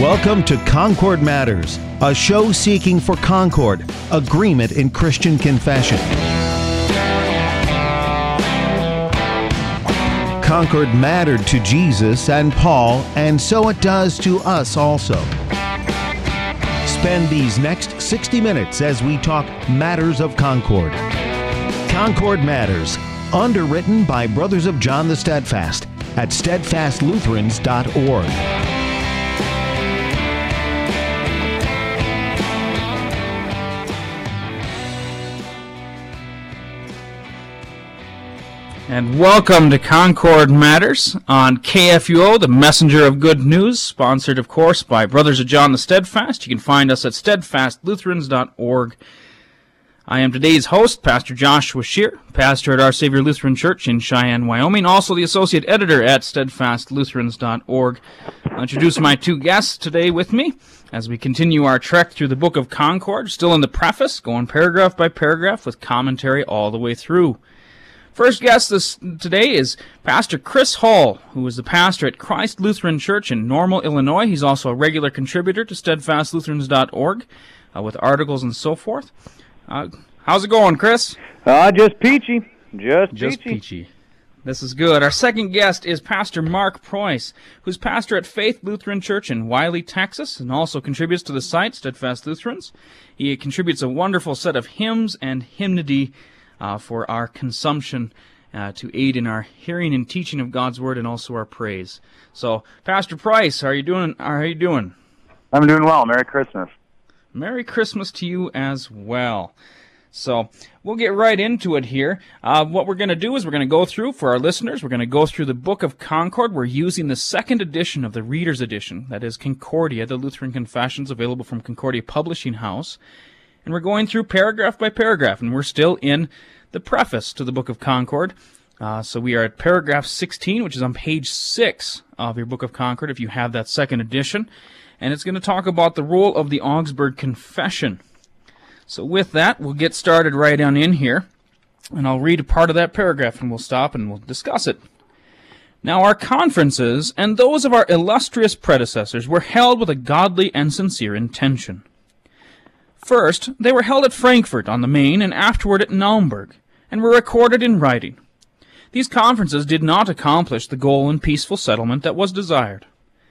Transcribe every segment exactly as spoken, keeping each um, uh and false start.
Welcome to Concord Matters, a show seeking for concord, agreement in Christian confession. Concord mattered to Jesus and Paul, and so it does to us also. Spend these next sixty minutes as we talk matters of Concord. Concord Matters, underwritten by Brothers of John the Steadfast at steadfast lutherans dot org. And welcome to Concord Matters on K F U O, the messenger of good news, sponsored, of course, by Brothers of John the Steadfast. You can find us at steadfast lutherans dot org. I am today's host, Pastor Joshua Scheer, pastor at Our Savior Lutheran Church in Cheyenne, Wyoming, also the associate editor at steadfast lutherans dot org. I'll introduce my two guests today with me as we continue our trek through the Book of Concord, still in the preface, going paragraph by paragraph with commentary all the way through. First guest this today is Pastor Chris Hall, who is the pastor at Christ Lutheran Church in Normal, Illinois. He's also a regular contributor to steadfast lutherans dot org uh, with articles and so forth. Uh, how's it going, Chris? Uh, just peachy. Just, just peachy. peachy. This is good. Our second guest is Pastor Mark Preuss, who's pastor at Faith Lutheran Church in Wiley, Texas, and also contributes to the site, Steadfast Lutherans. He contributes a wonderful set of hymns and hymnody Uh, for our consumption uh, to aid in our hearing and teaching of God's Word and also our praise. So, Pastor Preuss, how are you doing? How are you doing? I'm doing well. Merry Christmas. Merry Christmas to you as well. So, we'll get right into it here. Uh, what we're going to do is we're going to go through, for our listeners, we're going to go through the Book of Concord. We're using the second edition of the Reader's Edition, that is Concordia, the Lutheran Confessions, available from Concordia Publishing House. And we're going through paragraph by paragraph, and we're still in the preface to the Book of Concord. Uh, so we are at paragraph sixteen, which is on page six of your Book of Concord, if you have that second edition. And it's going to talk about the role of the Augsburg Confession. So with that, we'll get started right on in here. And I'll read a part of that paragraph, and we'll stop and we'll discuss it. Now our conferences, and those of our illustrious predecessors, were held with a godly and sincere intention. First, they were held at Frankfurt on the Main and afterward at Naumburg, and were recorded in writing. These conferences did not accomplish the goal in peaceful settlement that was desired.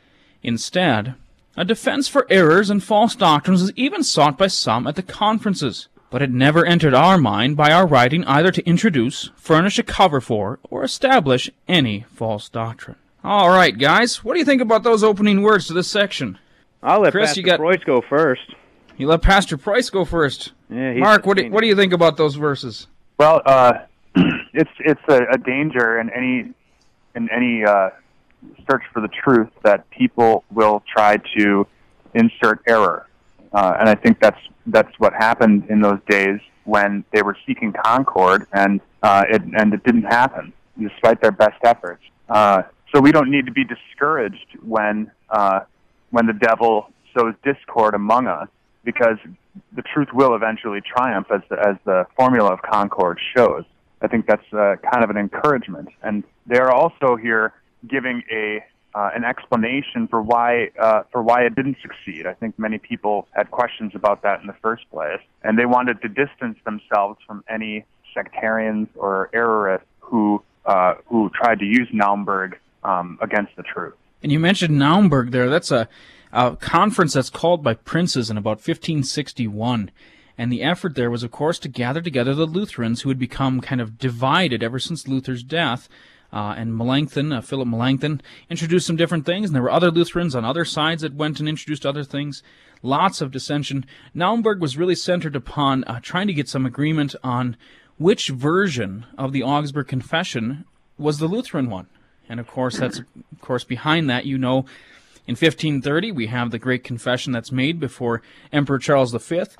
Instead, a defense for errors and false doctrines was even sought by some at the conferences, but it never entered our mind by our writing either to introduce, furnish a cover for, or establish any false doctrine. All right, guys, what do you think about those opening words to this section? I'll let Chris, Pastor you got... Preuss go first. You let Pastor Preuss go first. Yeah, Mark, what do, what do you think about those verses? Well, uh, it's it's a, a danger in any in any uh, search for the truth that people will try to insert error, uh, and I think that's that's what happened in those days when they were seeking concord, and uh, it and it didn't happen despite their best efforts. Uh, so we don't need to be discouraged when uh, when the devil sows discord among us, because the truth will eventually triumph, as the, as the formula of Concord shows. I think that's uh, kind of an encouragement. And they're also here giving a uh, an explanation for why uh, for why it didn't succeed. I think many people had questions about that in the first place, and they wanted to distance themselves from any sectarians or errorists who uh, who tried to use Naumburg um, against the truth. And you mentioned Naumburg there. That's a a conference that's called by princes in about fifteen sixty-one. And the effort there was, of course, to gather together the Lutherans who had become kind of divided ever since Luther's death. Uh, and Melanchthon, uh, Philip Melanchthon, introduced some different things, and there were other Lutherans on other sides that went and introduced other things. Lots of dissension. Naumburg was really centered upon uh, trying to get some agreement on which version of the Augsburg Confession was the Lutheran one. And, of course, that's, of course, behind that, you know, in fifteen thirty, we have the great confession that's made before Emperor Charles the Fifth.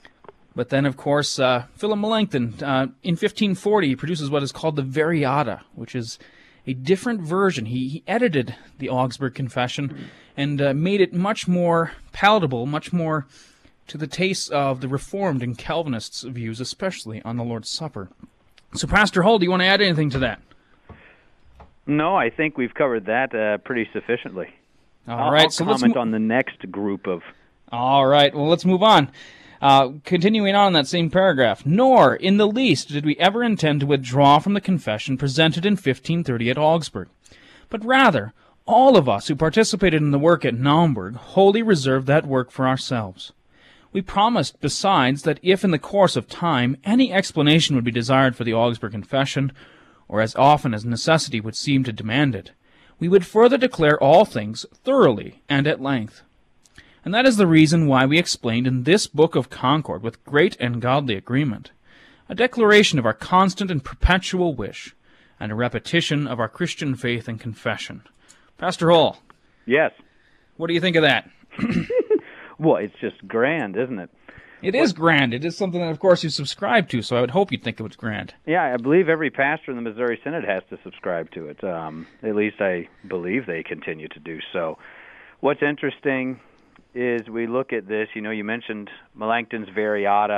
But then, of course, uh, Philip Melanchthon, uh, in fifteen forty, he produces what is called the Variata, which is a different version. He, he edited the Augsburg Confession and uh, made it much more palatable, much more to the taste of the Reformed and Calvinists' views, especially on the Lord's Supper. So, Pastor Hull, do you want to add anything to that? No, I think we've covered that uh, pretty sufficiently. All I'll, right, I'll so let's comment mo- on the next group of... All right, well, let's move on. Uh, continuing on in that same paragraph. Nor, in the least, did we ever intend to withdraw from the confession presented in fifteen thirty at Augsburg, but rather, all of us who participated in the work at Naumburg wholly reserved that work for ourselves. We promised, besides, that if in the course of time any explanation would be desired for the Augsburg Confession, or as often as necessity would seem to demand it, we would further declare all things thoroughly and at length. And that is the reason why we explained in this Book of Concord, with great and godly agreement, a declaration of our constant and perpetual wish, and a repetition of our Christian faith and confession. Pastor Hall. Yes. What do you think of that? Well, it's just grand, isn't it? It is grand. It is something that, of course, you subscribe to, so I would hope you'd think it was grand. Yeah, I believe every pastor in the Missouri Synod has to subscribe to it. Um, at least I believe they continue to do so. What's interesting is we look at this, you know, you mentioned Melanchthon's Variata,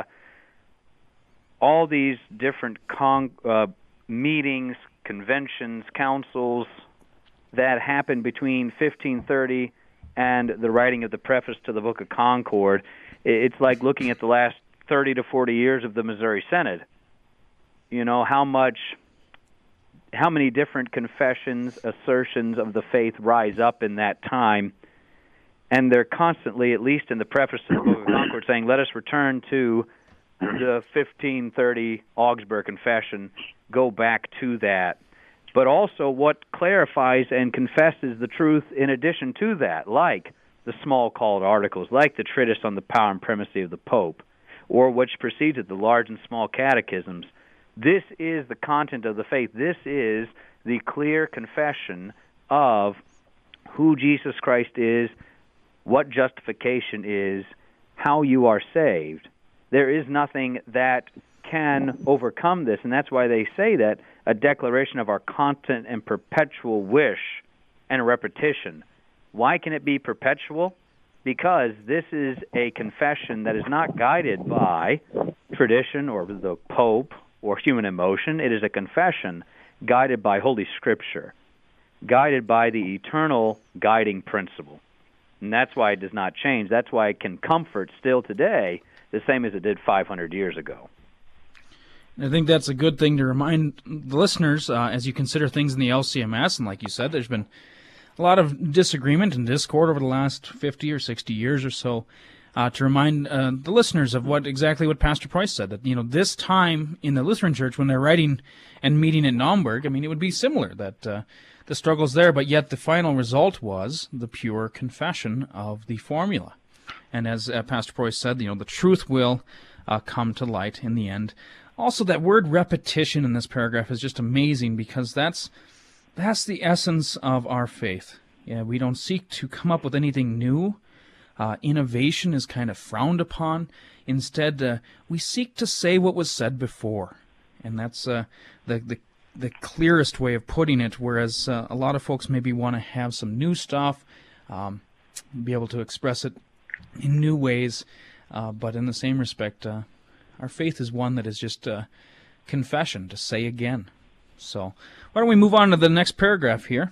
all these different con- uh, meetings, conventions, councils that happened between fifteen thirty and the writing of the preface to the Book of Concord. It's like looking at the last thirty to forty years of the Missouri Synod. You know, how much, how many different confessions, assertions of the faith rise up in that time, and they're constantly, at least in the preface to the Book of Concord, saying, let us return to the fifteen thirty Augsburg Confession, go back to that. But also what clarifies and confesses the truth in addition to that, like the small called articles, like the treatise on the power and primacy of the Pope, or which precedes it, the large and small catechisms. This is the content of the faith. This is the clear confession of who Jesus Christ is, what justification is, how you are saved. There is nothing that can overcome this, and that's why they say that a declaration of our constant and perpetual wish and a repetition. Why can it be perpetual? Because this is a confession that is not guided by tradition or the Pope or human emotion. It is a confession guided by Holy Scripture, guided by the eternal guiding principle. And that's why it does not change. That's why it can comfort still today the same as it did five hundred years ago. I think that's a good thing to remind the listeners uh, as you consider things in the L C M S. And like you said, there's been a lot of disagreement and discord over the last fifty or sixty years or so, uh, to remind uh, the listeners of what exactly what Pastor Price said, that, you know, this time in the Lutheran Church when they're writing and meeting in Naumburg, I mean, it would be similar, that uh, the struggle's there, but yet the final result was the pure confession of the formula. And as uh, Pastor Price said, you know, the truth will uh, come to light in the end. Also, that word repetition in this paragraph is just amazing, because that's that's the essence of our faith. Yeah, we don't seek to come up with anything new. Uh, innovation is kind of frowned upon. Instead, uh, we seek to say what was said before, and that's uh, the, the the clearest way of putting it. Whereas uh, a lot of folks maybe want to have some new stuff, um, be able to express it in new ways, uh, but in the same respect, uh, our faith is one that is just uh, confession, to say again. So why don't we move on to the next paragraph here?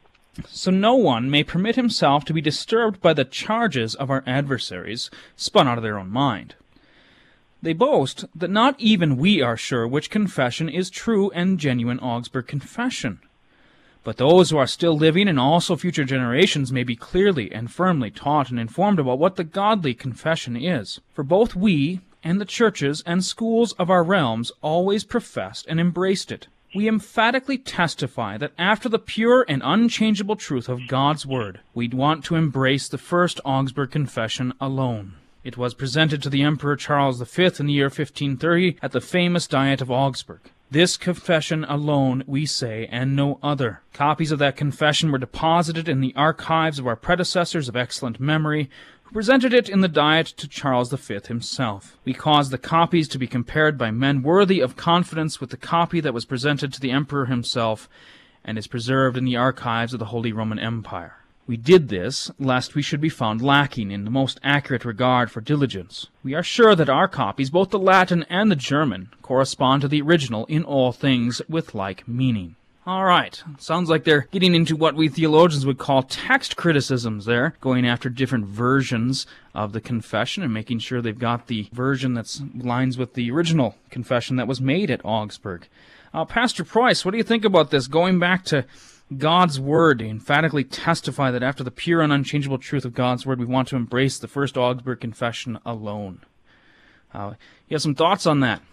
So no one may permit himself to be disturbed by the charges of our adversaries, spun out of their own mind. They boast that not even we are sure which confession is true and genuine Augsburg Confession. But those who are still living and also future generations may be clearly and firmly taught and informed about what the godly confession is. For both we and the churches and schools of our realms always professed and embraced it. We emphatically testify that after the pure and unchangeable truth of God's Word, we want to embrace the first Augsburg Confession alone. It was presented to the Emperor Charles the Fifth in the year fifteen thirty at the famous Diet of Augsburg. This confession alone, we say, and no other. Copies of that confession were deposited in the archives of our predecessors of excellent memory, who presented it in the Diet to Charles the Fifth himself. We caused the copies to be compared by men worthy of confidence with the copy that was presented to the Emperor himself, and is preserved in the archives of the Holy Roman Empire. We did this lest we should be found lacking in the most accurate regard for diligence. We are sure that our copies, both the Latin and the German, correspond to the original in all things with like meaning. All right. Sounds like they're getting into what we theologians would call text criticisms there, going after different versions of the confession and making sure they've got the version that lines with the original confession that was made at Augsburg. Uh, Pastor Preuss, what do you think about this? Going back to God's Word, to emphatically testify that after the pure and unchangeable truth of God's Word, we want to embrace the first Augsburg Confession alone. Uh, you have some thoughts on that?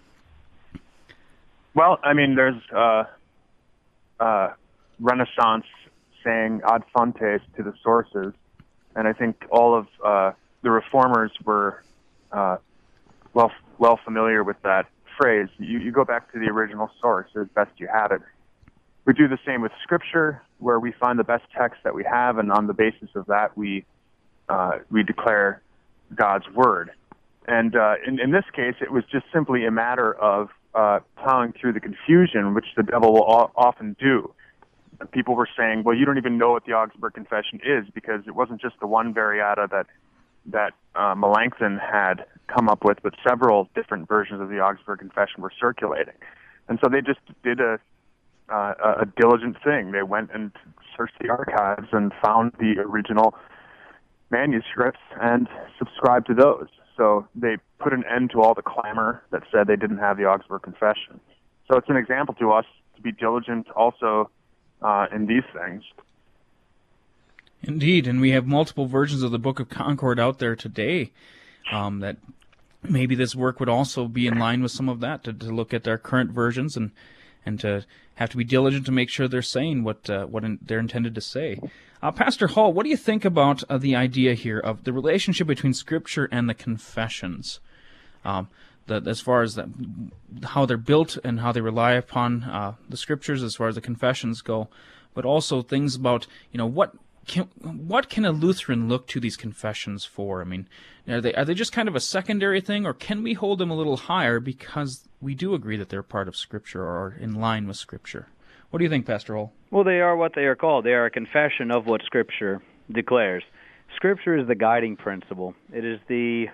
Well, I mean, there's uh, uh, Renaissance saying ad fontes to the sources, and I think all of uh, the reformers were uh, well well familiar with that phrase. You, you go back to the original source as best you have it. We do the same with Scripture, where we find the best text that we have, and on the basis of that, we uh, we declare God's Word. And uh, in, in this case, it was just simply a matter of uh, plowing through the confusion, which the devil will o- often do. People were saying, well, you don't even know what the Augsburg Confession is, because it wasn't just the one variata that that uh, Melanchthon had come up with, but several different versions of the Augsburg Confession were circulating. And so they just did a, uh, a diligent thing. They went and searched the archives and found the original manuscripts and subscribed to those. So they put an end to all the clamor that said they didn't have the Augsburg Confession. So it's an example to us to be diligent also uh, in these things. Indeed, and we have multiple versions of the Book of Concord out there today um, that maybe this work would also be in line with some of that, to, to look at our current versions and and to have to be diligent to make sure they're saying what uh, what in, they're intended to say. Uh, Pastor Hall, what do you think about uh, the idea here of the relationship between Scripture and the confessions? Um, the, as far as the, how they're built and how they rely upon uh, the Scriptures as far as the confessions go, but also things about, you know, what can what can a Lutheran look to these confessions for? I mean, are they are they just kind of a secondary thing, or can we hold them a little higher because we do agree that they're part of Scripture or are in line with Scripture? What do you think, Pastor Hall? Well, they are what they are called. They are a confession of what Scripture declares. Scripture is the guiding principle. It is the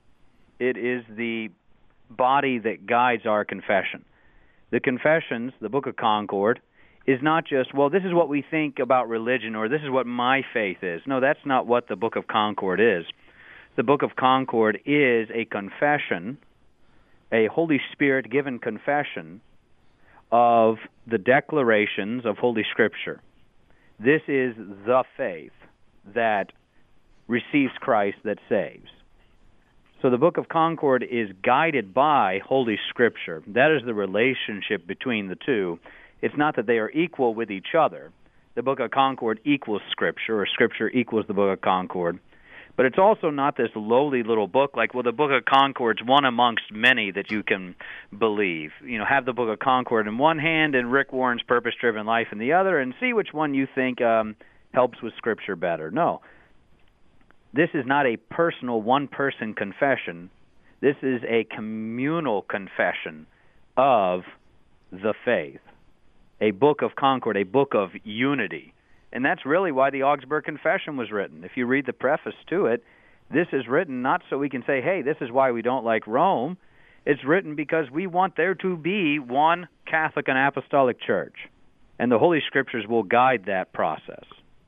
it is the body that guides our confession. The confessions, the Book of Concord, is not just, well, this is what we think about religion, or this is what my faith is. No, that's not what the Book of Concord is. The Book of Concord is a confession, a Holy Spirit-given confession of the declarations of Holy Scripture. This is the faith that receives Christ, that saves. So the Book of Concord is guided by Holy Scripture. That is the relationship between the two. It's not that they are equal with each other. The Book of Concord equals Scripture, or Scripture equals the Book of Concord. But it's also not this lowly little book like, well, the Book of Concord's one amongst many that you can believe. You know, have the Book of Concord in one hand and Rick Warren's Purpose-Driven Life in the other, and see which one you think um, helps with Scripture better. No. This is not a personal, one-person confession. This is a communal confession of the faith. A Book of Concord, a book of unity. And that's really why the Augsburg Confession was written. If you read the preface to it, this is written not so we can say, hey, this is why we don't like Rome. It's written because we want there to be one Catholic and Apostolic Church. And the Holy Scriptures will guide that process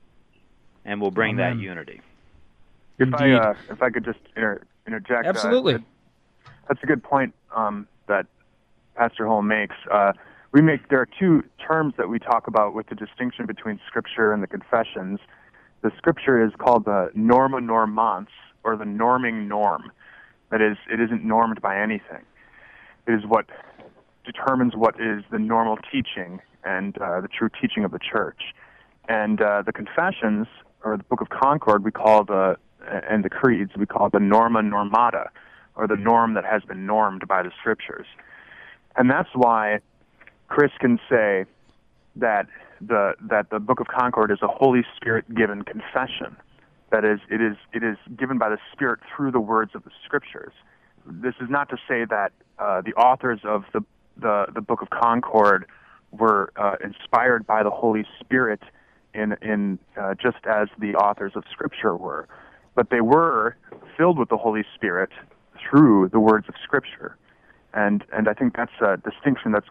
and will bring Amen. That unity. If I, uh, if I could just inter- interject. Absolutely. Uh, that's a good point um, that Pastor Hall makes. Uh, We make there are two terms that we talk about with the distinction between Scripture and the confessions. The Scripture is called the norma normans, or the norming norm. That is, it isn't normed by anything. It is what determines what is the normal teaching and uh, the true teaching of the Church. And uh, the confessions, or the Book of Concord, we call the and the creeds, we call the norma normata, or the norm that has been normed by the Scriptures. And that's why Chris can say that the that the Book of Concord is a Holy Spirit-given confession. That is, it is it is given by the Spirit through the words of the Scriptures. This is not to say that uh, the authors of the, the the Book of Concord were uh, inspired by the Holy Spirit in in uh, just as the authors of Scripture were, but they were filled with the Holy Spirit through the words of Scripture. And and I think that's a distinction that's good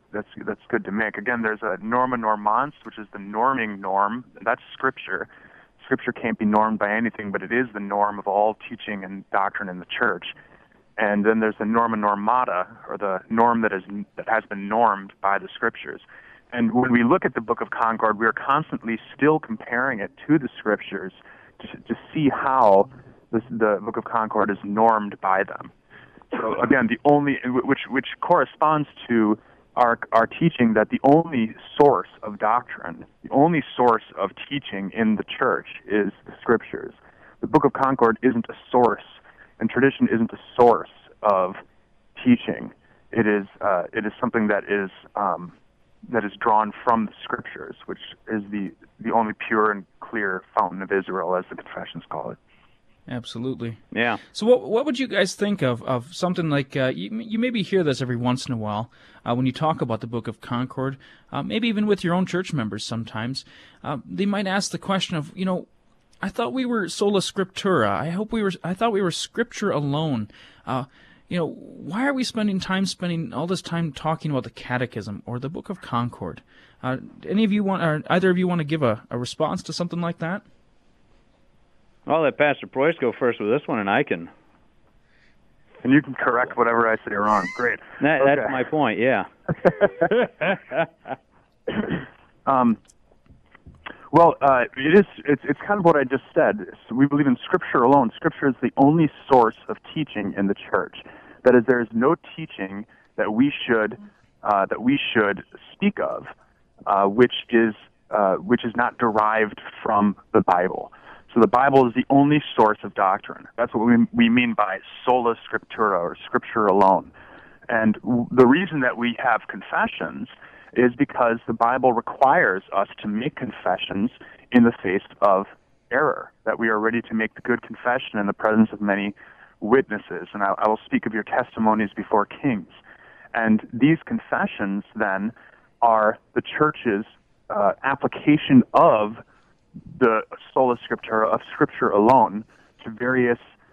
that's that's good to make. Again, there's a norma normans, which is the norming norm. That's Scripture. Scripture can't be normed by anything, but it is the norm of all teaching and doctrine in the church. And then there's the norma normata, or the norm that is that has been normed by the Scriptures. And when we look at the Book of Concord, we are constantly still comparing it to the Scriptures to, to see how this, the Book of Concord is normed by them. So again, the only which which corresponds to our our teaching that the only source of doctrine, the only source of teaching in the church is the Scriptures. The Book of Concord isn't a source, and tradition isn't a source of teaching. It is uh, it is something that is um, that is drawn from the Scriptures, which is the the only pure and clear fountain of Israel, as the confessions call it. Absolutely. Yeah. So what what would you guys think of, of something like, uh, you, you maybe hear this every once in a while uh, when you talk about the Book of Concord, uh, maybe even with your own church members sometimes. Uh, they might ask the question of, you know, I thought we were sola scriptura. I hope we were, I thought we were Scripture alone. Uh, you know, why are we spending time spending all this time talking about the Catechism or the Book of Concord? Uh, any of you want, or either of you want to give a, a response to something like that? I'll let Pastor Preuss go first with this one, and I can. And you can correct whatever I say wrong. Great. That, okay. That's my point, yeah. um, well, uh, it is, it's, it's kind of what I just said. So we believe in Scripture alone. Scripture is the only source of teaching in the church. That is, there is no teaching that we should uh, that we should speak of, uh, which is uh, which is not derived from the Bible. So the Bible is the only source of doctrine. That's what we, we mean by sola scriptura, or Scripture alone. And w- the reason that we have confessions is because the Bible requires us to make confessions in the face of error, that we are ready to make the good confession in the presence of many witnesses. And I, I will speak of your testimonies before kings. And these confessions, then, are the church's uh, application of the sola scriptura, of Scripture alone, to various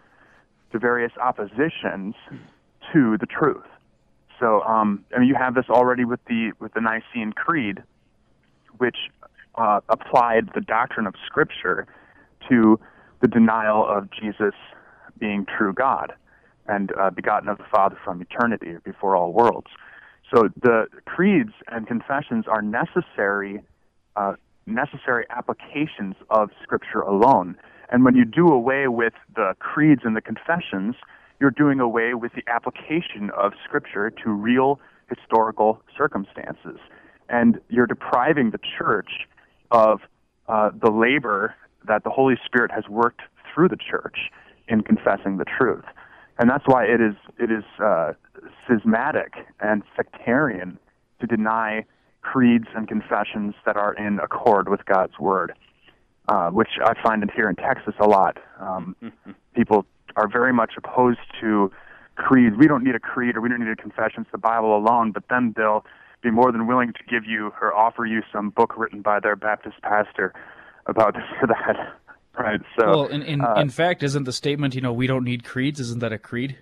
to various oppositions to the truth. So, um, I mean, you have this already with the with the Nicene Creed, which uh, applied the doctrine of Scripture to the denial of Jesus being true God and uh, begotten of the Father from eternity, or before all worlds. So the creeds and confessions are necessary uh, necessary applications of Scripture alone. And when you do away with the creeds and the confessions, you're doing away with the application of Scripture to real historical circumstances. And you're depriving the church of uh, the labor that the Holy Spirit has worked through the church in confessing the truth. And that's why it is it is uh, schismatic and sectarian to deny creeds and confessions that are in accord with God's Word, uh, which I find it here in Texas a lot. Um, people are very much opposed to creeds. We don't need a creed, or we don't need a confession. It's the Bible alone. But then they'll be more than willing to give you or offer you some book written by their Baptist pastor about this or that. Right. So, well, in in, uh, in fact, isn't the statement, you know, we don't need creeds, isn't that a creed?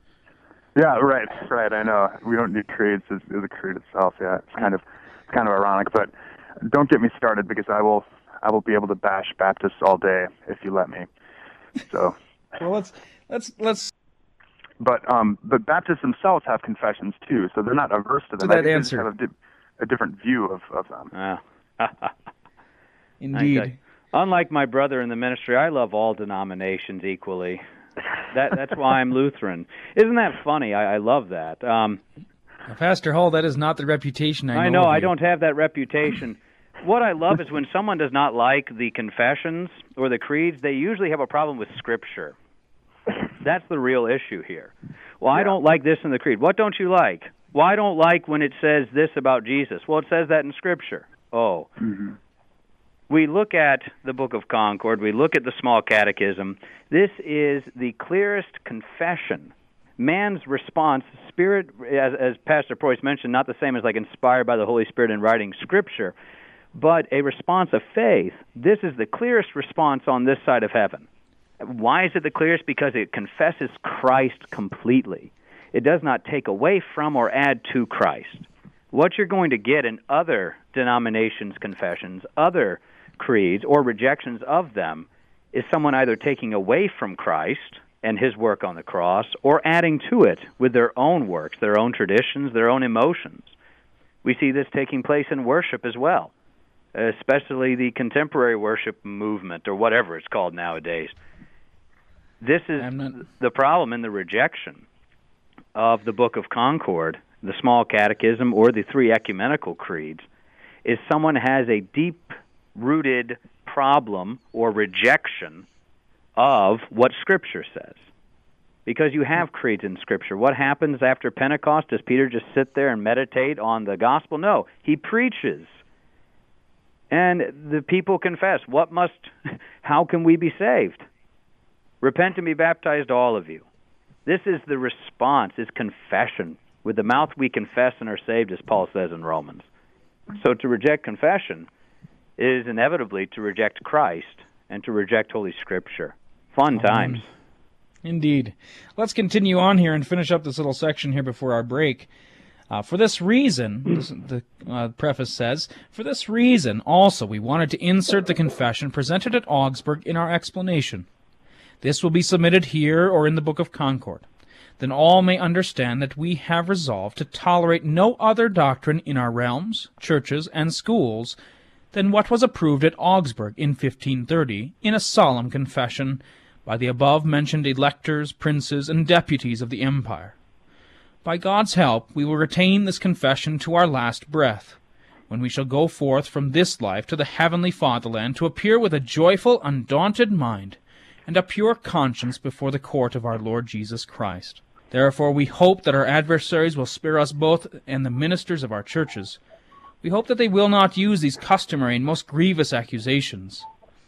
Yeah, right, right. I know we don't need creeds. Is the creed itself? Yeah, it's kind of it's kind of ironic. But don't get me started, because I will I will be able to bash Baptists all day if you let me. So. Well, let's let's let's. But um, but Baptists themselves have confessions too, so they're not averse to them. To that I think they answer. just have a, di- a different view of of them. Yeah. Indeed. Okay. Unlike my brother in the ministry, I love all denominations equally. That that's why I'm Lutheran. Isn't that funny? I, I love that. Um, Pastor Hall, that is not the reputation I know. I know. of I you. don't have that reputation. What I love is when someone does not like the confessions or the creeds, they usually have a problem with Scripture. That's the real issue here. Well, I Yeah. don't like this in the creed. What don't you like? Well, I don't like when it says this about Jesus. Well, it says that in Scripture. Oh. Mm-hmm. We look at the Book of Concord. We look at the Small Catechism. This is the clearest confession. Man's response, Spirit, as, as Pastor Preuss mentioned, not the same as like inspired by the Holy Spirit in writing Scripture, but a response of faith. This is the clearest response on this side of heaven. Why is it the clearest? Because it confesses Christ completely. It does not take away from or add to Christ. What you're going to get in other denominations' confessions, other creeds, or rejections of them, is someone either taking away from Christ and his work on the cross, or adding to it with their own works, their own traditions, their own emotions. We see this taking place in worship as well, especially the contemporary worship movement, or whatever it's called nowadays. This is not... the problem in the rejection of the Book of Concord, the Small Catechism, or the three ecumenical creeds, is someone has a deep-rooted problem or rejection of what Scripture says. Because you have creeds in Scripture. What happens after Pentecost? Does Peter just sit there and meditate on the gospel? No, he preaches. And the people confess, what must, how can we be saved? Repent and be baptized, all of you. This is the response, is confession. With the mouth we confess and are saved, as Paul says in Romans. So to reject confession is inevitably to reject Christ and to reject Holy Scripture. Fun times. Um, indeed. Let's continue on here and finish up this little section here before our break. Uh, for this reason, this, the uh, preface says, for this reason also we wanted to insert the confession presented at Augsburg in our explanation. This will be submitted here or in the Book of Concord. Then all may understand that we have resolved to tolerate no other doctrine in our realms, churches, and schools than what was approved at Augsburg in fifteen thirty in a solemn confession by the above-mentioned electors, princes, and deputies of the empire. By God's help, we will retain this confession to our last breath, when we shall go forth from this life to the heavenly fatherland to appear with a joyful, undaunted mind and a pure conscience before the court of our Lord Jesus Christ. Therefore we hope that our adversaries will spare us both and the ministers of our churches. We hope that they will not use these customary and most grievous accusations.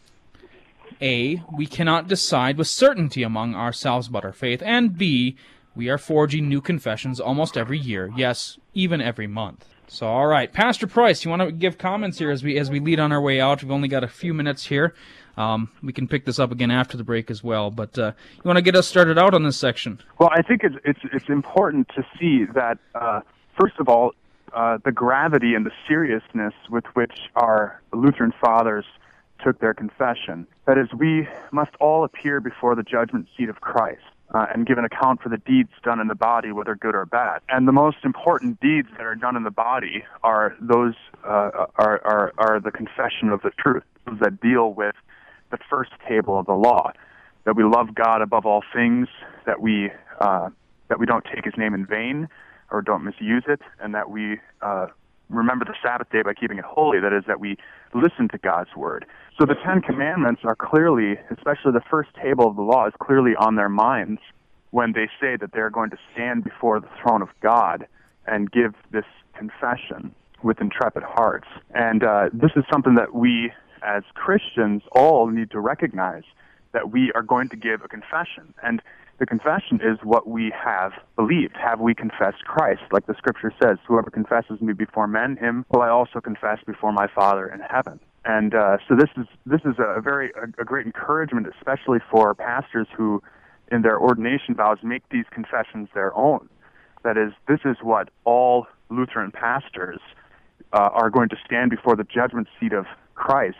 A. We cannot decide with certainty among ourselves about our faith, and B. We are forging new confessions almost every year, yes, even every month. So, all right, Pastor Price, you want to give comments here as we as we lead on our way out? We've only got a few minutes here. Um, we can pick this up again after the break as well. But uh, you want to get us started out on this section? Well, I think it's it's, it's important to see that, uh, first of all, uh, the gravity and the seriousness with which our Lutheran fathers took their confession. That is, we must all appear before the judgment seat of Christ. Uh, and give an account for the deeds done in the body, whether good or bad. And the most important deeds that are done in the body are those uh, are, are are the confession of the truth, those that deal with the first table of the law, that we love God above all things, that we uh, that we don't take His name in vain or don't misuse it, and that we uh, remember the Sabbath day by keeping it holy. That is, that we listen to God's word. So the Ten Commandments are clearly, especially the first table of the law, is clearly on their minds when they say that they're going to stand before the throne of God and give this confession with intrepid hearts. And uh, this is something that we, as Christians, all need to recognize, that we are going to give a confession. And the confession is what we have believed. Have we confessed Christ? Like the Scripture says, whoever confesses me before men, him will I also confess before my Father in heaven. And uh, so this is this is a very a, a great encouragement, especially for pastors who, in their ordination vows, make these confessions their own. That is, this is what all Lutheran pastors uh, are going to stand before the judgment seat of Christ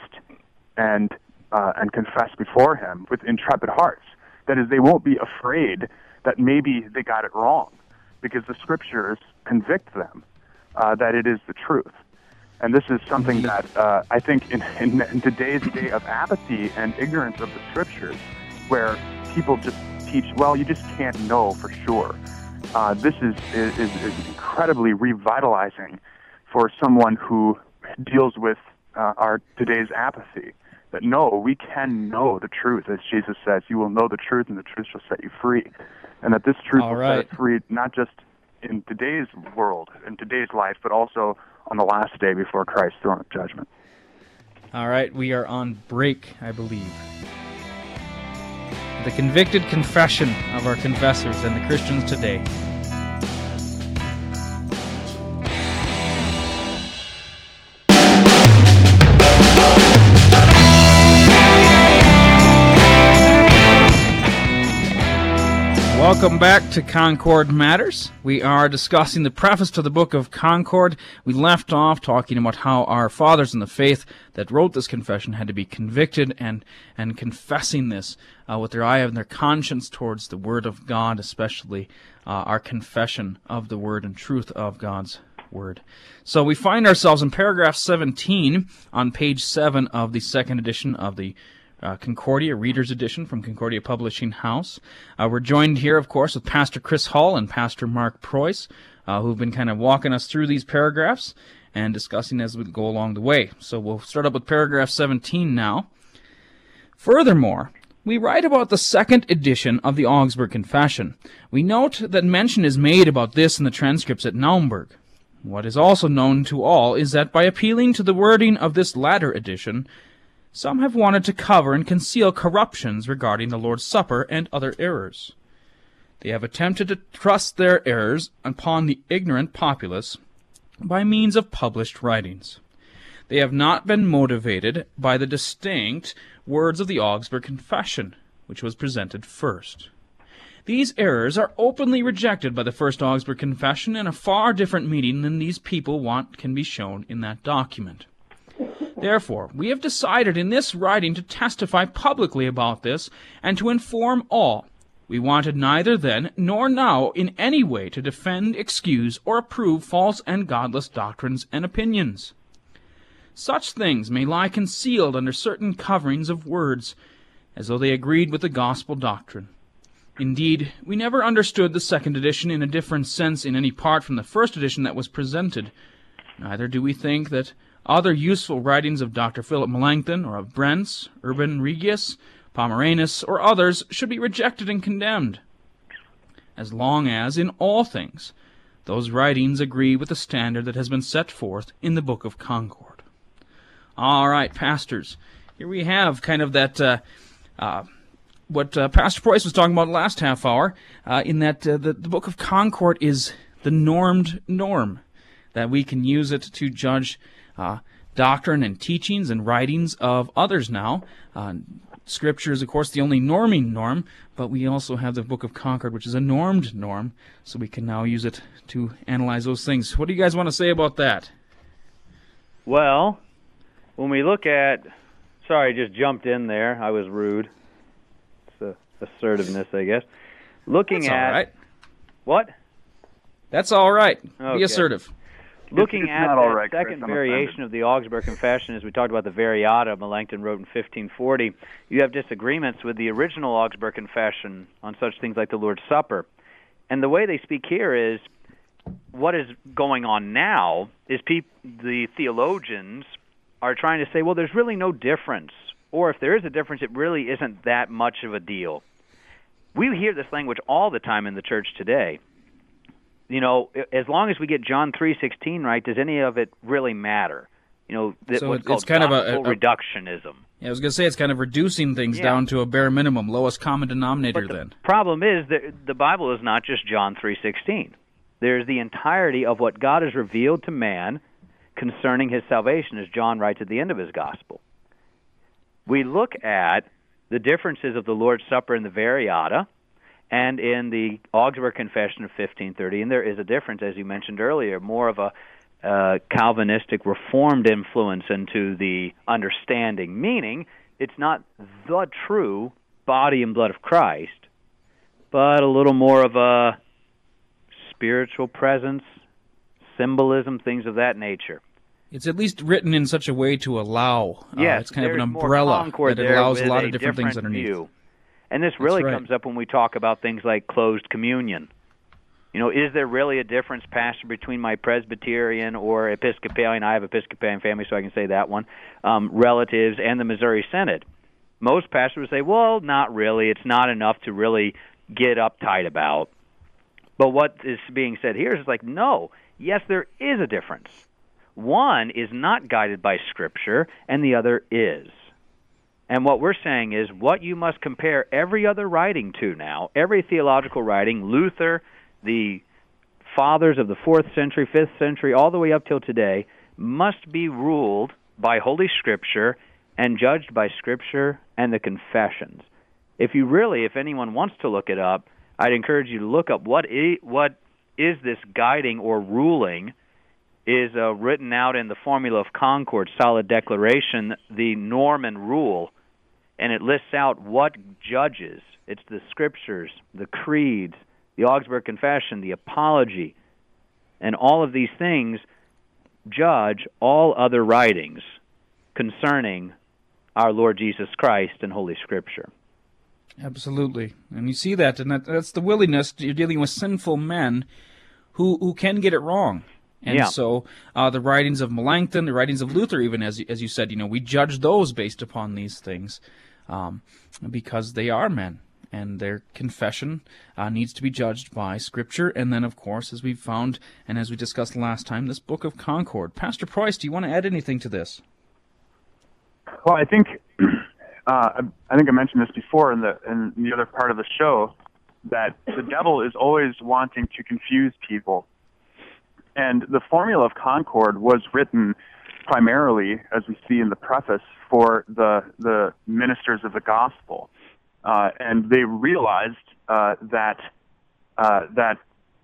and uh, and confess before Him with intrepid hearts. That is, they won't be afraid that maybe they got it wrong, because the Scriptures convict them uh, that it is the truth. And this is something that uh, I think in, in, in today's day of apathy and ignorance of the Scriptures, where people just teach, well, you just can't know for sure. Uh, this is, is, is incredibly revitalizing for someone who deals with uh, our today's apathy. That no, we can know the truth, as Jesus says, you will know the truth and the truth shall set you free. And that this truth All will right. set us free not just in today's world, in today's life, but also on the last day before Christ's throne of judgment. All right, we are on break, I believe. The convicted confession of our confessors and the Christians today. Welcome back to Concord Matters. We are discussing the preface to the Book of Concord. We left off talking about how our fathers in the faith that wrote this confession had to be convicted and, and confessing this uh, with their eye and their conscience towards the Word of God, especially uh, our confession of the Word and truth of God's Word. So we find ourselves in paragraph seventeen on page seven of the second edition of the Uh, Concordia, Reader's Edition from Concordia Publishing House. Uh, we're joined here, of course, with Pastor Chris Hall and Pastor Mark Preuss, uh, who've been kind of walking us through these paragraphs and discussing as we go along the way. So we'll start up with paragraph seventeen now. Furthermore, we write about the second edition of the Augsburg Confession. We note that mention is made about this in the transcripts at Naumburg. What is also known to all is that by appealing to the wording of this latter edition, some have wanted to cover and conceal corruptions regarding the Lord's Supper and other errors. They have attempted to thrust their errors upon the ignorant populace by means of published writings. They have not been motivated by the distinct words of the Augsburg Confession, which was presented first. These errors are openly rejected by the first Augsburg Confession in a far different meaning than these people want can be shown in that document. Therefore, we have decided in this writing to testify publicly about this and to inform all. We wanted neither then nor now in any way to defend, excuse, or approve false and godless doctrines and opinions. Such things may lie concealed under certain coverings of words, as though they agreed with the gospel doctrine. Indeed, we never understood the second edition in a different sense in any part from the first edition that was presented. Neither do we think that other useful writings of Doctor Philip Melanchthon, or of Brentz, Urban Regius, Pomeranus, or others should be rejected and condemned, as long as, in all things, those writings agree with the standard that has been set forth in the Book of Concord. All right, pastors, here we have kind of that, uh, uh, what uh, Pastor Preuss was talking about last half hour, uh, in that uh, the, the Book of Concord is the normed norm, that we can use it to judge Uh, doctrine and teachings and writings of others now. Uh, Scripture is, of course, the only norming norm, but we also have the Book of Concord, which is a normed norm, so we can now use it to analyze those things. What do you guys want to say about that? Well, when we look at... Sorry, I just jumped in there. I was rude. It's a assertiveness, I guess. Looking That's at... all right. What? That's all right. Okay. Be assertive. Looking It's at not that all right, Chris, second I'm variation offended. of the Augsburg Confession, as we talked about the Variata Melanchthon wrote in fifteen forty, you have disagreements with the original Augsburg Confession on such things like the Lord's Supper. And the way they speak here is, what is going on now is peop- the theologians are trying to say, well, there's really no difference. Or if there is a difference, it really isn't that much of a deal. We hear this language all the time in the church today. You know, as long as we get John three sixteen right, does any of it really matter? You know, th- So what's it's called kind of a- gospel a- reductionism. Yeah, I was going to say it's kind of reducing things Yeah. down to a bare minimum, lowest common denominator But the then. problem is that the Bible is not just John three sixteen. There's the entirety of what God has revealed to man concerning his salvation, as John writes at the end of his gospel. We look at the differences of the Lord's Supper in the Variata and in the Augsburg Confession of fifteen thirty, and there is a difference, as you mentioned earlier, more of a uh, Calvinistic Reformed influence into the understanding, meaning it's not the true body and blood of Christ, but a little more of a spiritual presence, symbolism, things of that nature. It's at least written in such a way to allow. Uh, Yes, it's kind of an there's more umbrella concord that it there allows a with lot of different things different underneath. view. And this really right. comes up when we talk about things like closed communion. You know, is there really a difference, Pastor, between my Presbyterian or Episcopalian, I have Episcopalian family, so I can say that one, um, relatives and the Missouri Synod? Most pastors would say, well, not really. It's not enough to really get uptight about. But what is being said here is like, no, yes, there is a difference. One is not guided by Scripture, and the other is. And what we're saying is what you must compare every other writing to now, every theological writing, Luther, the fathers of the fourth century, fifth century, all the way up till today, must be ruled by Holy Scripture and judged by Scripture and the confessions. If you really, if anyone wants to look it up, I'd encourage you to look up what is, what is this guiding or ruling is uh, written out in the Formula of Concord, Solid Declaration, the norm and rule, and it lists out what judges. It's the Scriptures, the creeds, the Augsburg Confession, the Apology, and all of these things judge all other writings concerning our Lord Jesus Christ and Holy Scripture. Absolutely. And you see that, and that, that's the willingness. You're dealing with sinful men who, who can get it wrong. And yeah. so uh, the writings of Melanchthon, the writings of Luther, even as as you said, you know, we judge those based upon these things um, because they are men, and their confession uh, needs to be judged by Scripture. And then, of course, as we found and as we discussed last time, this Book of Concord. Pastor Preuss, do you want to add anything to this? Well, I think uh, I think I mentioned this before in the in the other part of the show, that the devil is always wanting to confuse people. And the Formula of Concord was written primarily, as we see in the preface, for the the ministers of the gospel, uh, and they realized uh, that uh, that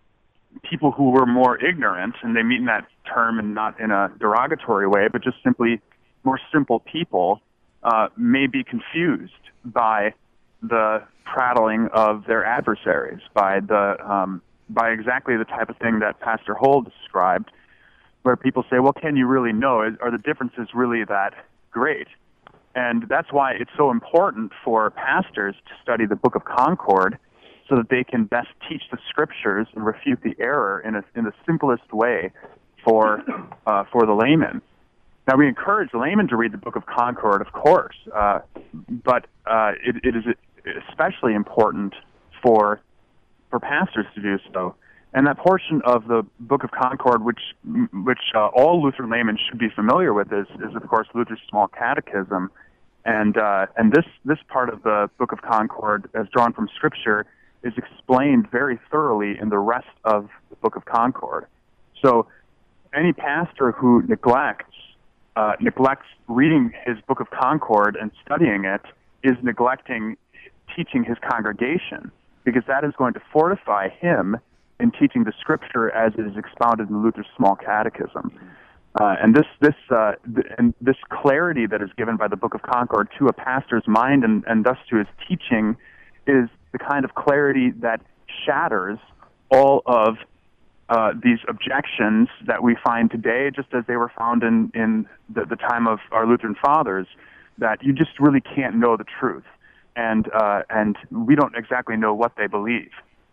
people who were more ignorant, and they mean that term and not in a derogatory way, but just simply more simple people, uh, may be confused by the prattling of their adversaries, by the um, by exactly the type of thing that Pastor Hull described, where people say, well, can you really know? Are the differences really that great? And that's why it's so important for pastors to study the Book of Concord so that they can best teach the Scriptures and refute the error in, a, in the simplest way for, uh, for the layman. Now, we encourage the layman to read the Book of Concord, of course, uh, but uh, it, it is especially important for for pastors to do so. And that portion of the Book of Concord, which which uh, all Lutheran laymen should be familiar with, is, is of course Luther's Small Catechism, and uh, and this this part of the Book of Concord, as drawn from Scripture, is explained very thoroughly in the rest of the Book of Concord. So, any pastor who neglects uh, neglects reading his Book of Concord and studying it is neglecting teaching his congregation, because that is going to fortify him in teaching the Scripture as it is expounded in Luther's Small Catechism. Uh, and this this uh, th- and this clarity that is given by the Book of Concord to a pastor's mind and, and thus to his teaching is the kind of clarity that shatters all of uh, these objections that we find today, just as they were found in, in the, the time of our Lutheran fathers, that you just really can't know the truth. And uh, and we don't exactly know what they believe.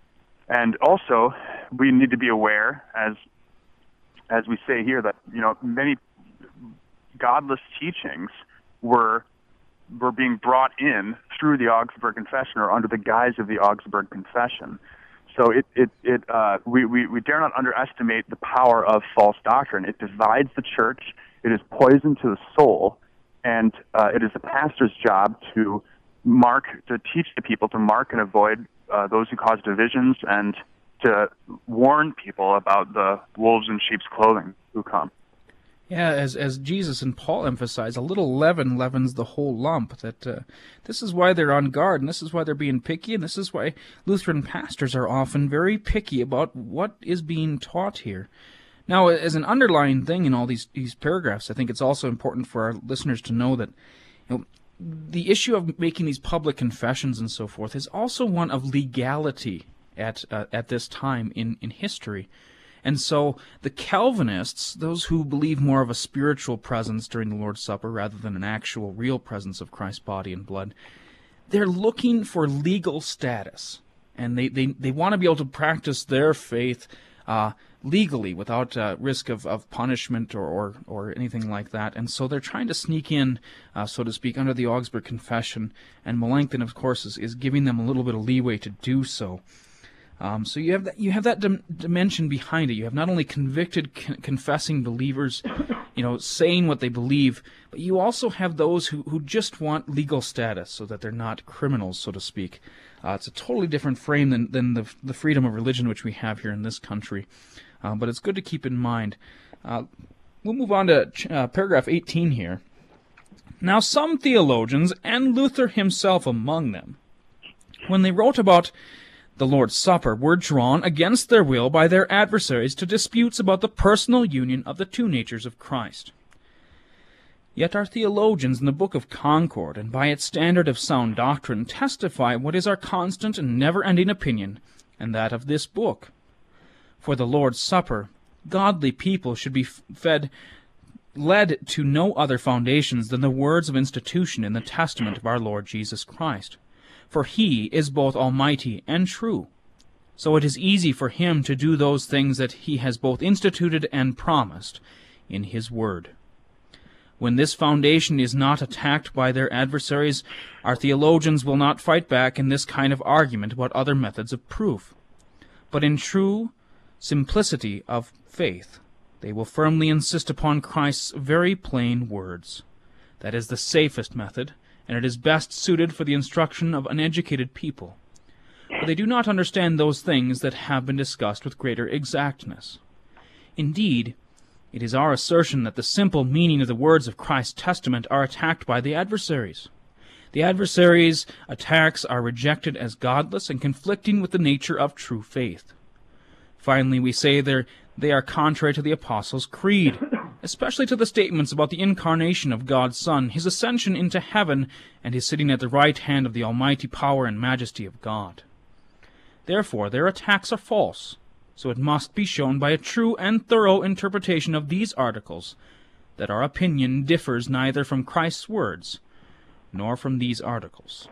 And also, we need to be aware, as as we say here, that you know many godless teachings were were being brought in through the Augsburg Confession or under the guise of the Augsburg Confession. So it it it uh, we, we we dare not underestimate the power of false doctrine. It divides the church. It is poison to the soul, and uh, it is the pastor's job to mark, to teach the people to mark and avoid uh, those who cause divisions, and to warn people about the wolves in sheep's clothing who come. Yeah, as as Jesus and Paul emphasize, a little leaven leavens the whole lump. That uh, this is why they're on guard, and this is why they're being picky, and this is why Lutheran pastors are often very picky about what is being taught here. Now, as an underlying thing in all these these paragraphs, I think it's also important for our listeners to know that, you know, the issue of making these public confessions and so forth is also one of legality at uh, at this time in, in history. And so the Calvinists, those who believe more of a spiritual presence during the Lord's Supper rather than an actual real presence of Christ's body and blood, they're looking for legal status. And they, they, they want to be able to practice their faith uh, legally without uh, risk of, of punishment or, or, or anything like that. And so they're trying to sneak in, uh, so to speak, under the Augsburg Confession. And Melanchthon, of course, is, is giving them a little bit of leeway to do so. Um, so you have that, you have that dim- dimension behind it. You have not only convicted, con- confessing believers, you know, saying what they believe, but you also have those who, who just want legal status so that they're not criminals, so to speak. Uh, it's a totally different frame than, than the, the freedom of religion which we have here in this country. Uh, but it's good to keep in mind. Uh, we'll move on to uh, paragraph eighteen here. Now some theologians, and Luther himself among them, when they wrote about the Lord's Supper were drawn against their will by their adversaries to disputes about the personal union of the two natures of Christ. Yet our theologians in the Book of Concord, and by its standard of sound doctrine, testify what is our constant and never-ending opinion, and that of this book. For the Lord's Supper, godly people should be fed, led to no other foundations than the words of institution in the testament of our Lord Jesus Christ. For he is both almighty and true. So it is easy for him to do those things that he has both instituted and promised in his word. When this foundation is not attacked by their adversaries, our theologians will not fight back in this kind of argument about other methods of proof. But in true simplicity of faith, they will firmly insist upon Christ's very plain words. That is the safest method, and it is best suited for the instruction of uneducated people. For they do not understand those things that have been discussed with greater exactness. Indeed, it is our assertion that the simple meaning of the words of Christ's testament are attacked by the adversaries. The adversaries' attacks are rejected as godless and conflicting with the nature of true faith. Finally, we say they are contrary to the Apostles' Creed, especially to the statements about the incarnation of God's Son, his ascension into heaven, and his sitting at the right hand of the almighty power and majesty of God. Therefore, their attacks are false, so it must be shown by a true and thorough interpretation of these articles that our opinion differs neither from Christ's words nor from these articles.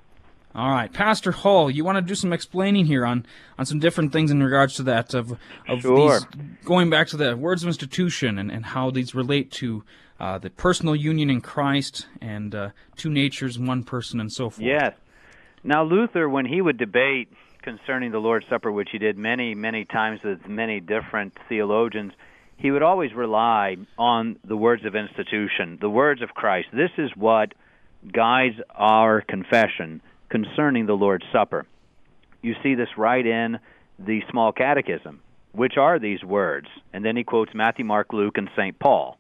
All right, Pastor Hull, you want to do some explaining here on, on some different things in regards to that, of, of Sure. these, going back to the words of institution and, and how these relate to uh, the personal union in Christ and uh, two natures, one person, and so forth. Yes. Now, Luther, when he would debate concerning the Lord's Supper, which he did many, many times with many different theologians, he would always rely on the words of institution, the words of Christ. This is what guides our confession concerning the Lord's Supper. You see this right in the Small Catechism. Which are these words? And then he quotes Matthew, Mark, Luke, and Saint Paul.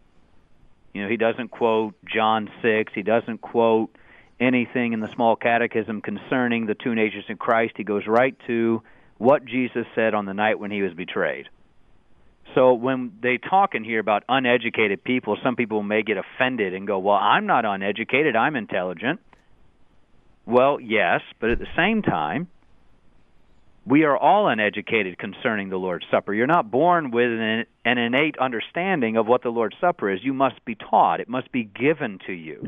You know, he doesn't quote John six. He doesn't quote anything in the Small Catechism concerning the two natures in Christ. He goes right to what Jesus said on the night when he was betrayed. So when they talk in here about uneducated people, some people may get offended and go, well, I'm not uneducated, I'm intelligent. Well, yes, but at the same time, we are all uneducated concerning the Lord's Supper. You're not born with an, an innate understanding of what the Lord's Supper is. You must be taught. It must be given to you.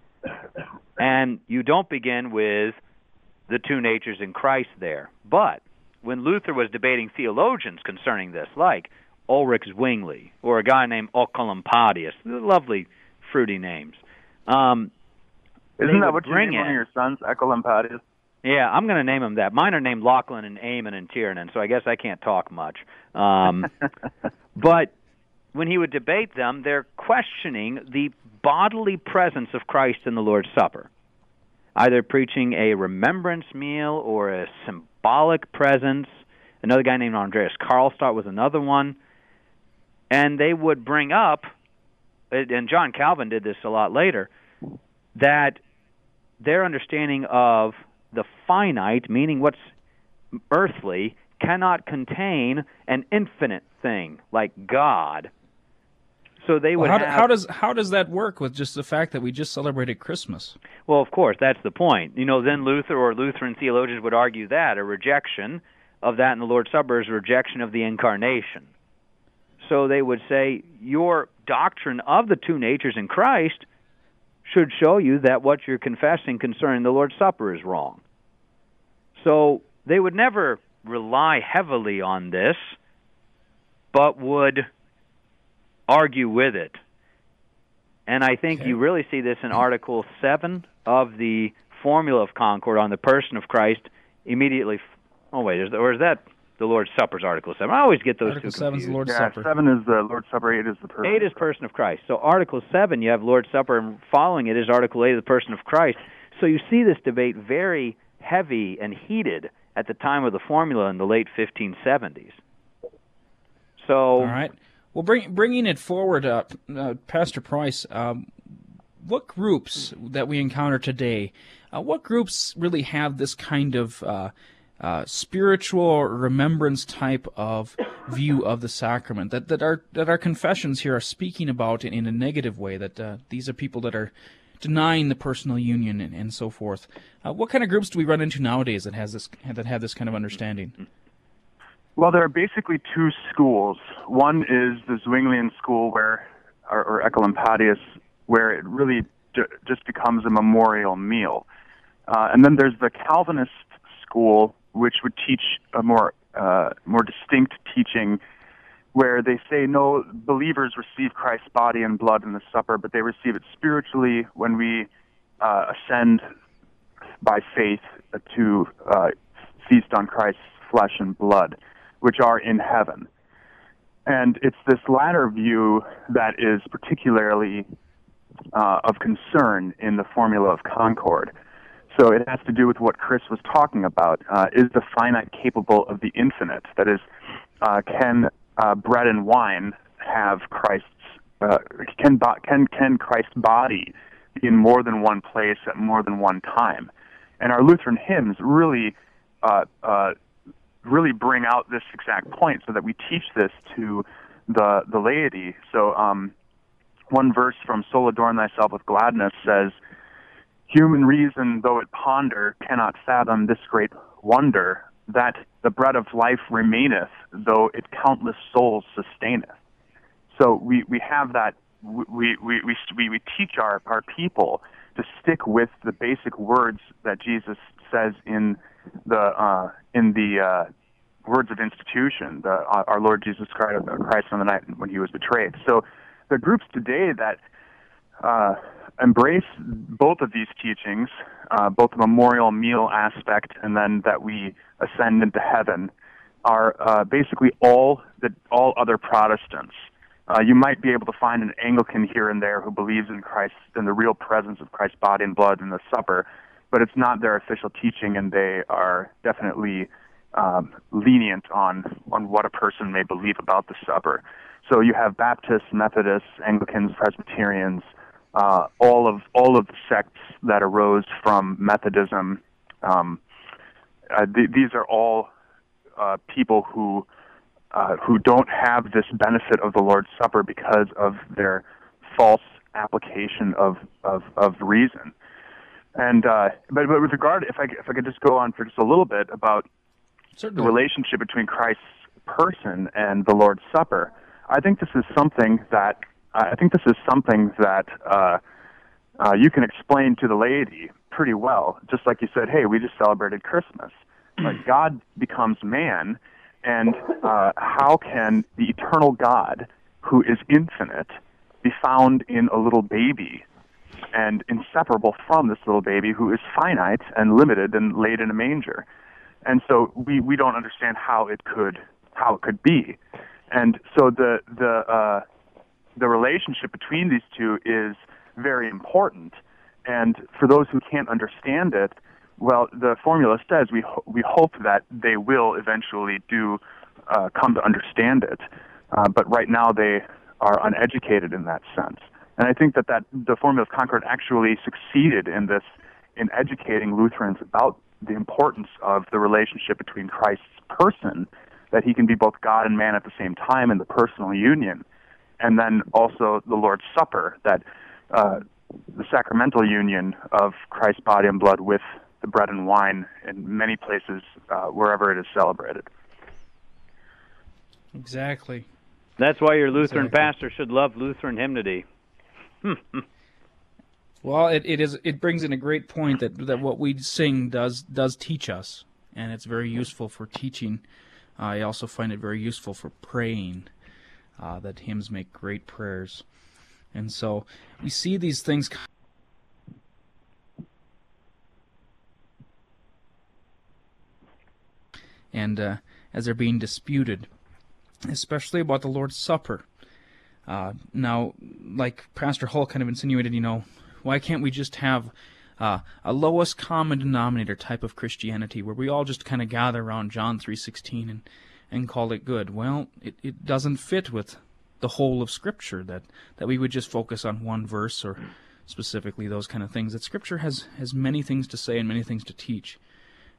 And you don't begin with the two natures in Christ there. But when Luther was debating theologians concerning this, like Ulrich Zwingli or a guy named Oecolampadius, lovely, fruity names, um, Isn't that what you bring named one in- of your sons, Oecolampadius? Yeah, I'm going to name them that. Mine are named Lachlan and Eamon and Tiernan, so I guess I can't talk much. Um, but when he would debate them, they're questioning the bodily presence of Christ in the Lord's Supper, either preaching a remembrance meal or a symbolic presence. Another guy named Andreas Karlstadt was another one. And they would bring up, and John Calvin did this a lot later, that their understanding of the finite, meaning what's earthly, cannot contain an infinite thing like God. So they would Well, how, have... how does how does that work with just the fact that we just celebrated Christmas? Well, of course, that's the point. You know, then Luther or Lutheran theologians would argue that a rejection of that in the Lord's Supper is a rejection of the Incarnation. So they would say, your doctrine of the two natures in Christ should show you that what you're confessing concerning the Lord's Supper is wrong. So they would never rely heavily on this, but would argue with it. And I think Okay. you really see this in Article seven of the Formula of Concord on the person of Christ immediately. F- oh, wait, is, or is that the Lord's Supper's Article seven? I always get those Article two seven is confused. the Lord's Yeah, Supper. seven is the Lord's Supper, eight is the person. Eight is person of Christ. So Article seven, you have Lord's Supper, and following it is Article eight, the person of Christ. So you see this debate very heavy and heated at the time of the formula in the late fifteen seventies. So, All right. Well, bring, bringing it forward, uh, uh, Pastor Price, um, what groups that we encounter today, uh, what groups really have this kind of uh, uh, spiritual remembrance type of view of the sacrament that that our that our confessions here are speaking about in, in a negative way. That uh, these are people that are denying the personal union and, and so forth. Uh, what kind of groups do we run into nowadays that has this that have this kind of understanding? Well, there are basically two schools. One is the Zwinglian school, where or, or Ecolampadius, where it really j- just becomes a memorial meal, uh, and then there's the Calvinist school, which would teach a more uh, more distinct teaching, where they say no, believers receive Christ's body and blood in the supper, but they receive it spiritually when we uh, ascend by faith to uh, feast on Christ's flesh and blood, which are in heaven. And it's this latter view that is particularly uh, of concern in the formula of Concord. So it has to do with what Chris was talking about. Uh, is the finite capable of the infinite? That is, uh, can uh, bread and wine have Christ's, uh, can, bo- can, can Christ's body be in more than one place at more than one time? And our Lutheran hymns really uh, uh, really bring out this exact point, so that we teach this to the the laity. So um, one verse from Soul Adorn Thyself with Gladness says, "Human reason, though it ponder, cannot fathom this great wonder, that the bread of life remaineth, though it countless souls sustaineth." So we, we have that, we, we, we, we, we teach our, our people to stick with the basic words that Jesus says in the uh, in the uh, words of institution, the, uh, our Lord Jesus Christ, Christ on the night when he was betrayed. So the groups today that uh, embrace both of these teachings, uh, both the memorial meal aspect and then that we ascend into heaven, are uh, basically all the all other Protestants. Uh, you might be able to find an Anglican here and there who believes in Christ, in the real presence of Christ's body and blood in the supper, but it's not their official teaching, and they are definitely um, lenient on on what a person may believe about the supper. So you have Baptists, Methodists, Anglicans, Presbyterians, uh, all of all of the sects that arose from Methodism. Um, uh, th- these are all uh, people who. Uh, who don't have this benefit of the Lord's Supper because of their false application of of, of reason. And uh, but, but with regard, if I if I could just go on for just a little bit about Certainly. the relationship between Christ's person and the Lord's Supper, I think this is something that I think this is something that uh, uh, you can explain to the laity pretty well. Just like you said, hey, we just celebrated Christmas. Like God becomes man. And uh, how can the eternal God, who is infinite, be found in a little baby and inseparable from this little baby who is finite and limited and laid in a manger? And so we, we don't understand how it could how it could be. And so the the uh, the relationship between these two is very important. And for those who can't understand it, well, the formula says we ho- we hope that they will eventually do uh, come to understand it, uh, but right now they are uneducated in that sense. And I think that, that the formula of Concord actually succeeded in this, in educating Lutherans about the importance of the relationship between Christ's person, that he can be both God and man at the same time in the personal union, and then also the Lord's Supper, that uh, the sacramental union of Christ's body and blood with the bread and wine in many places, uh, wherever it is celebrated. Exactly. That's why your Lutheran Exactly. pastor should love Lutheran hymnody. Well, it, it is it brings in a great point that that what we sing does does teach us, and it's very useful for teaching. Uh, I also find it very useful for praying. Uh, that hymns make great prayers, and so we see these things. And uh, as they're being disputed, especially about the Lord's Supper. Uh, now, like Pastor Hull kind of insinuated, you know, why can't we just have uh, a lowest common denominator type of Christianity where we all just kind of gather around John three sixteen and, and call it good? Well, it, it doesn't fit with the whole of Scripture, that, that we would just focus on one verse or specifically those kind of things. That Scripture has, has many things to say and many things to teach.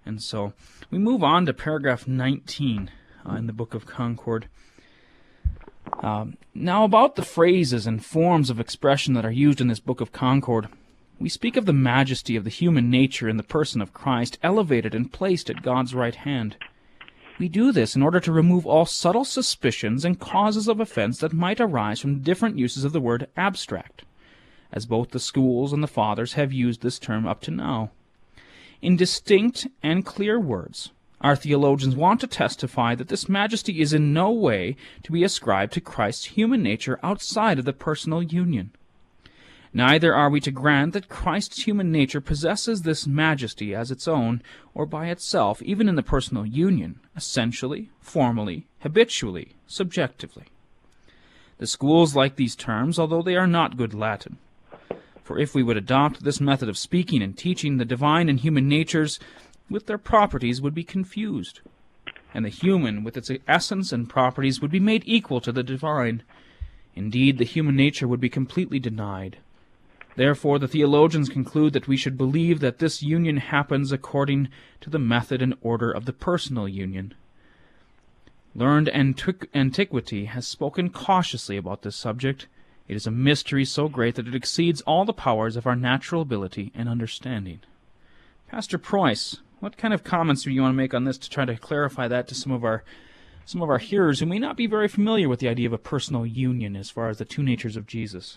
And so we move on to paragraph nineteen uh, in the Book of Concord. Um, now about the phrases and forms of expression that are used in this Book of Concord, we speak of the majesty of the human nature in the person of Christ, elevated and placed at God's right hand. We do this in order to remove all subtle suspicions and causes of offense that might arise from different uses of the word abstract, as both the schools and the fathers have used this term up to now. In distinct and clear words, our theologians want to testify that this majesty is in no way to be ascribed to Christ's human nature outside of the personal union. Neither are we to grant that Christ's human nature possesses this majesty as its own, or by itself, even in the personal union, essentially, formally, habitually, subjectively. The schools like these terms, although they are not good Latin. For if we would adopt this method of speaking and teaching, the divine and human natures with their properties would be confused, and the human with its essence and properties would be made equal to the divine. Indeed, the human nature would be completely denied. Therefore, the theologians conclude that we should believe that this union happens according to the method and order of the personal union. Learned antiqu- antiquity has spoken cautiously about this subject. It is a mystery so great that it exceeds all the powers of our natural ability and understanding. Pastor Preuss, what kind of comments do you want to make on this to try to clarify that to some of our some of our hearers who may not be very familiar with the idea of a personal union as far as the two natures of Jesus?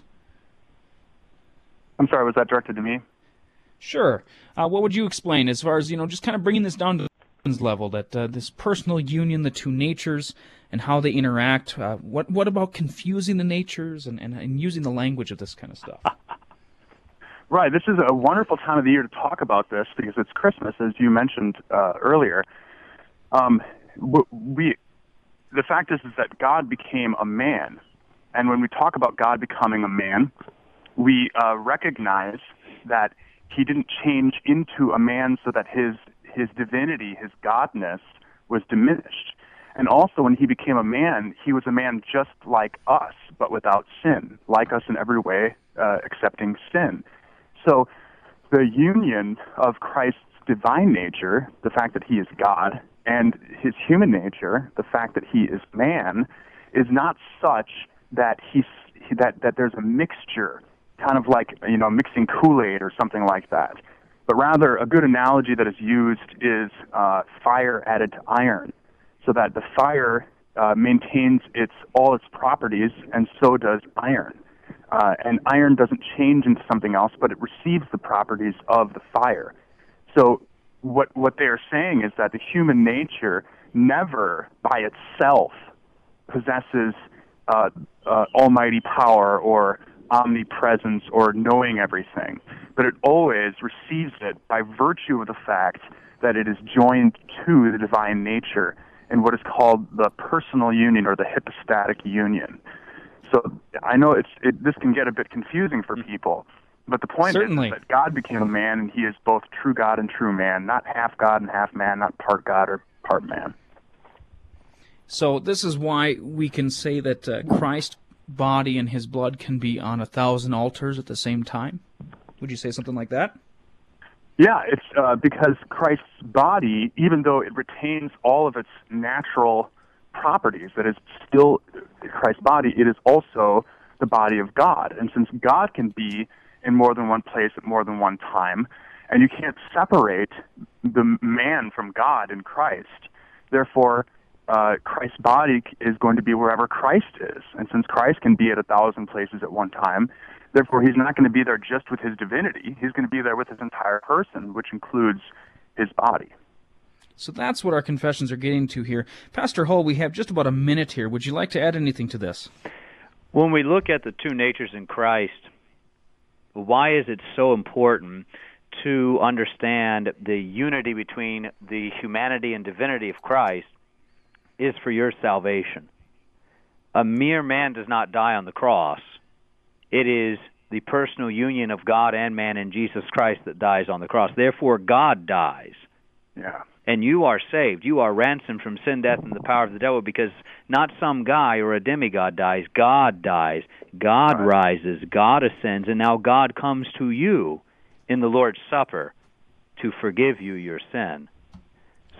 I'm sorry, was that directed to me? Sure. Uh, what would you explain as far as, you know, just kind of bringing this down to the level, that uh, this personal union, the two natures, and how they interact? Uh, what what about confusing the natures and, and, and using the language of this kind of stuff? Right. This is a wonderful time of the year to talk about this because it's Christmas, as you mentioned uh, earlier. Um, we, the fact is, is that God became a man. And when we talk about God becoming a man, we uh, recognize that he didn't change into a man so that his his divinity, his godness, was diminished. And also when he became a man, he was a man just like us, but without sin, like us in every way, uh, accepting sin. So the union of Christ's divine nature, the fact that he is God, and his human nature, the fact that he is man, is not such that he's that that there's a mixture, kind of like, you know, mixing Kool-Aid or something like that. But rather, a good analogy that is used is uh, fire added to iron, so that the fire uh, maintains its all its properties, and so does iron. Uh, and iron doesn't change into something else, but it receives the properties of the fire. So what what they are saying is that the human nature never by itself possesses uh, uh, almighty power or omnipresence or knowing everything, but it always receives it by virtue of the fact that it is joined to the divine nature in what is called the personal union or the hypostatic union. So I know it's it, this can get a bit confusing for people, but the point Certainly. is that God became a man, and he is both true God and true man, not half God and half man, not part God or part man. So this is why we can say that uh, Christ's body and his blood can be on a thousand altars at the same time? Would you say something like that? Yeah, it's uh, because Christ's body, even though it retains all of its natural properties, that is still Christ's body, it is also the body of God. And since God can be in more than one place at more than one time, and you can't separate the man from God in Christ, therefore uh, Christ's body is going to be wherever Christ is. And since Christ can be at a thousand places at one time, therefore he's not going to be there just with his divinity. He's going to be there with his entire person, which includes his body. So that's what our confessions are getting to here. Pastor Hull, we have just about a minute here. Would you like to add anything to this? When we look at the two natures in Christ, why is it so important to understand the unity between the humanity and divinity of Christ is for your salvation. A mere man does not die on the cross. It is the personal union of God and man in Jesus Christ that dies on the cross. Therefore, God dies. Yeah. And you are saved. You are ransomed from sin, death, and the power of the devil, because not some guy or a demigod dies. God dies. God right. rises. God ascends. And now God comes to you in the Lord's Supper to forgive you your sin.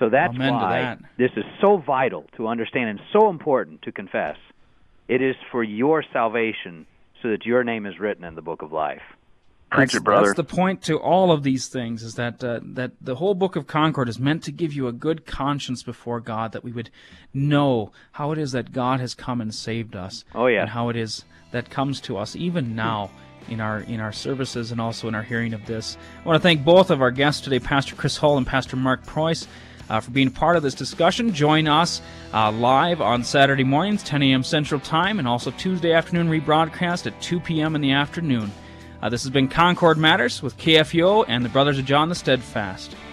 So that's Amen to why that. this is so vital to understand and so important to confess. It is for your salvation so that your name is written in the book of life. Preach That's, it, brother. that's the point to all of these things, is that uh, that the whole Book of Concord is meant to give you a good conscience before God, that we would know how it is that God has come and saved us. Oh, yeah. And how it is that comes to us even now in our in our services and also in our hearing of this. I want to thank both of our guests today, Pastor Chris Hull and Pastor Mark Preuss, uh, for being part of this discussion. Join us uh, live on Saturday mornings, ten a.m. Central Time, and also Tuesday afternoon rebroadcast at two p.m. in the afternoon. Uh, this has been Concord Matters with K F U O and the Brothers of John the Steadfast.